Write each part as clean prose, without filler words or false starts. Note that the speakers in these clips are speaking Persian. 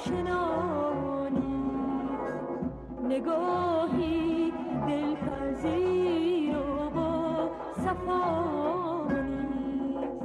نگاهی دلپذیر و با صفا نیست.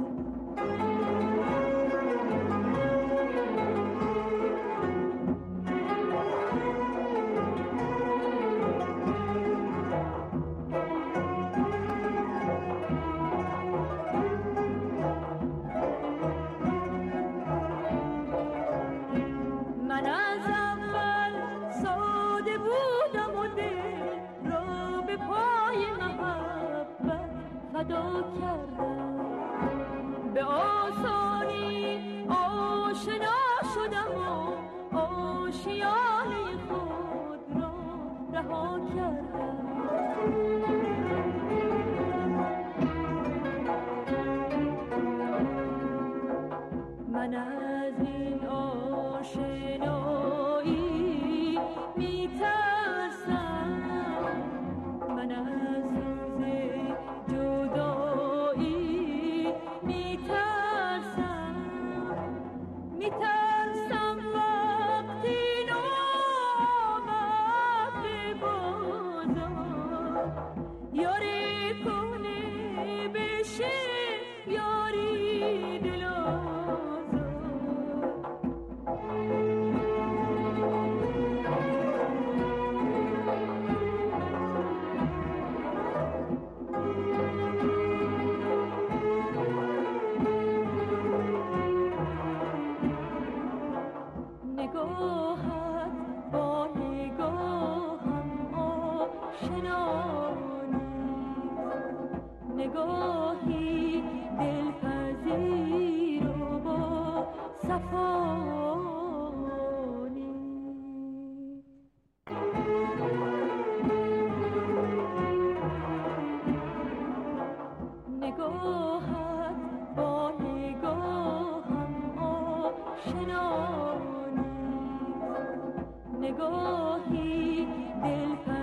من از اول ساده بودم و دل را به پای محبت فدا کردم، به آسانی آشنا شدم و آشیانه خود را رها کردم. من از این آشنایی میترسم، من از روز جدایی میترسم، میترسم وقتی نامد به بازار یاری کنه بشه یاری دلازار. نگاهت با نگاهم آشنا نیست، نگاهی دلپذیر و با صفا نیست. نگاهت با نگاهم آشنا نیست، نگاهی دلپذیر